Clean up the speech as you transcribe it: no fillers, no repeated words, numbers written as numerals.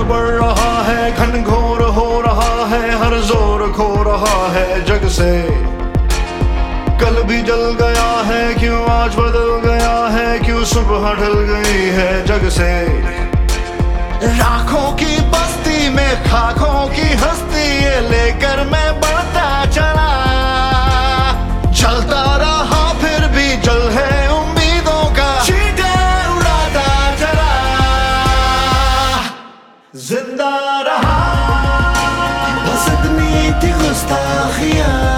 बढ़ रहा है, घनघोर हो रहा है, हर जोर खो रहा है जग से। कल भी जल गया है, क्यों आज बदल गया है, क्यों सुबह ढल गई है जग से। राखों की बस्ती में खाकों की हस्ती, ये लेकर मैं बढ़ता चला। चलता रहा फिर भी जल है उम्मीदों का, चींटे उड़ाता चला। जिंदा रहा, बस इतनी थी गुस्ताखियां।